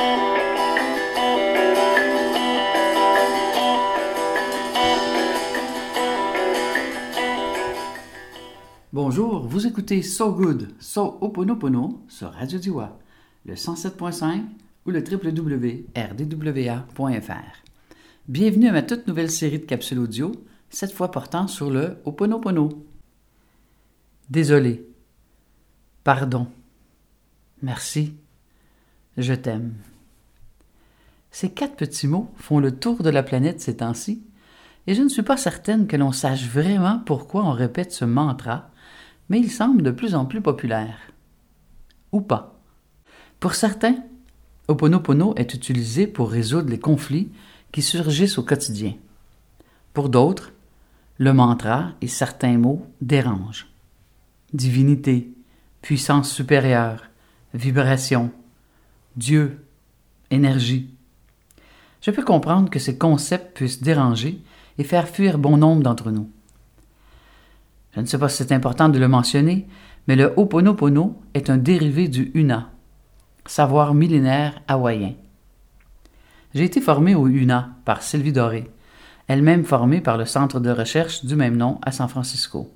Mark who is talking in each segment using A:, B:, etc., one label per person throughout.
A: Bonjour, vous écoutez So Good, So Oponopono sur Radio Diwa, le 107.5 ou le www.rdwa.fr. Bienvenue à ma toute nouvelle série de capsules audio, cette fois portant sur le Oponopono. Désolé. Pardon. Merci. Je t'aime. Ces 4 petits mots font le tour de la planète ces temps-ci, et je ne suis pas certaine que l'on sache vraiment pourquoi on répète ce mantra, mais il semble de plus en plus populaire. Ou pas. Pour certains, Ho'oponopono est utilisé pour résoudre les conflits qui surgissent au quotidien. Pour d'autres, le mantra et certains mots dérangent. Divinité, puissance supérieure, vibration, Dieu, énergie. Je peux comprendre que ces concepts puissent déranger et faire fuir bon nombre d'entre nous. Je ne sais pas si c'est important de le mentionner, mais le Ho'oponopono est un dérivé du Huna, savoir millénaire hawaïen. J'ai été formé au Huna par Sylvie Doré, elle-même formée par le centre de recherche du même nom à San Francisco.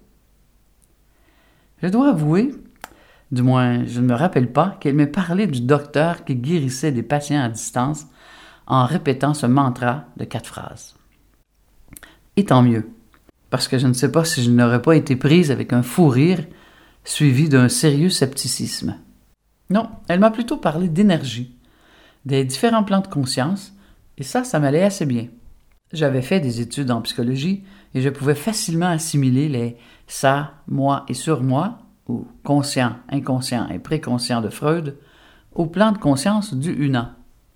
A: Je dois avouer, du moins je ne me rappelle pas, qu'elle m'ait parlé du docteur qui guérissait des patients à distance en répétant ce mantra de 4 phrases. Et tant mieux. Parce que je ne sais pas si je n'aurais pas été prise avec un fou rire suivi d'un sérieux scepticisme. Non, elle m'a plutôt parlé d'énergie, des différents plans de conscience, et ça m'allait assez bien. J'avais fait des études en psychologie et je pouvais facilement assimiler les « ça »,« moi » et « sur moi » ou « conscient »,« inconscient » et « préconscient » de Freud au plan de conscience du Huna.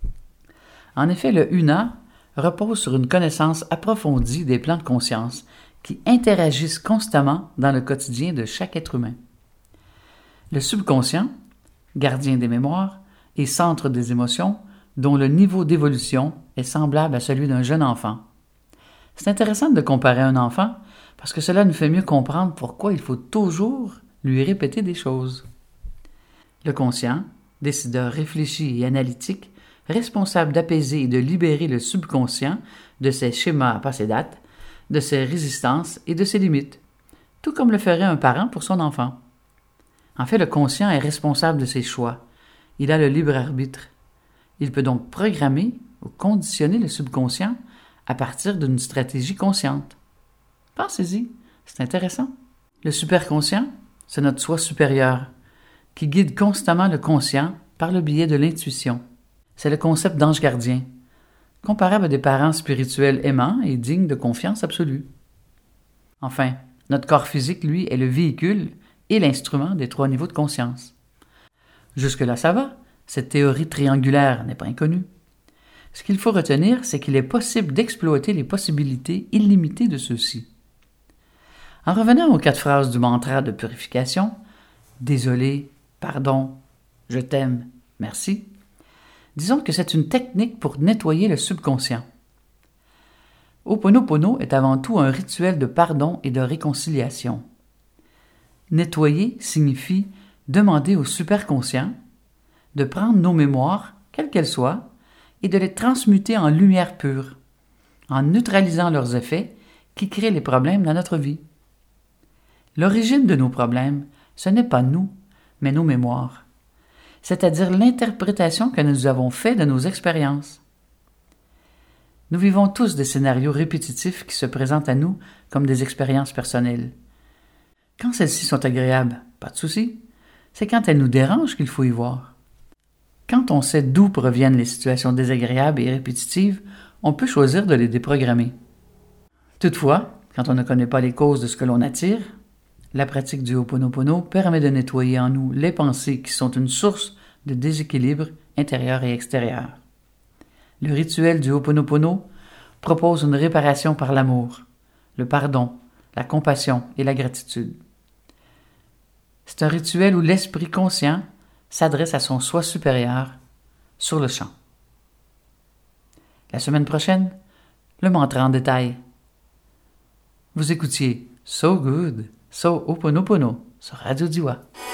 A: En effet, le Huna repose sur une connaissance approfondie des plans de conscience qui interagissent constamment dans le quotidien de chaque être humain. Le subconscient, gardien des mémoires et centre des émotions, dont le niveau d'évolution est semblable à celui d'un jeune enfant. C'est intéressant de comparer un enfant parce que cela nous fait mieux comprendre pourquoi il faut toujours lui répéter des choses. Le conscient, décideur réfléchi et analytique, responsable d'apaiser et de libérer le subconscient de ses schémas à passé date, de ses résistances et de ses limites, tout comme le ferait un parent pour son enfant. En fait, le conscient est responsable de ses choix. Il a le libre arbitre. Il peut donc programmer ou conditionner le subconscient à partir d'une stratégie consciente. Pensez-y, c'est intéressant. Le superconscient, c'est notre soi supérieur, qui guide constamment le conscient par le biais de l'intuition. C'est le concept d'ange gardien, comparable à des parents spirituels aimants et dignes de confiance absolue. Enfin, notre corps physique, lui, est le véhicule et l'instrument des 3 niveaux de conscience. Jusque-là, ça va, cette théorie triangulaire n'est pas inconnue. Ce qu'il faut retenir, c'est qu'il est possible d'exploiter les possibilités illimitées de ceux-ci. En revenant aux 4 phrases du mantra de purification, « Désolé, pardon, je t'aime, merci », disons que c'est une technique pour nettoyer le subconscient. Ho'oponopono est avant tout un rituel de pardon et de réconciliation. Nettoyer signifie demander au superconscient de prendre nos mémoires, quelles qu'elles soient, et de les transmuter en lumière pure, en neutralisant leurs effets qui créent les problèmes dans notre vie. L'origine de nos problèmes, ce n'est pas nous, mais nos mémoires, c'est-à-dire l'interprétation que nous avons faite de nos expériences. Nous vivons tous des scénarios répétitifs qui se présentent à nous comme des expériences personnelles. Quand celles-ci sont agréables, pas de souci, c'est quand elles nous dérangent qu'il faut y voir. Quand on sait d'où proviennent les situations désagréables et répétitives, on peut choisir de les déprogrammer. Toutefois, quand on ne connaît pas les causes de ce que l'on attire, la pratique du Ho'oponopono permet de nettoyer en nous les pensées qui sont une source de déséquilibre intérieur et extérieur. Le rituel du Ho'oponopono propose une réparation par l'amour, le pardon, la compassion et la gratitude. C'est un rituel où l'esprit conscient s'adresse à son soi supérieur sur le champ. La semaine prochaine, le mantra en détail. Vous écoutiez So Good, So Ho'oponopono sur Radio Diwa.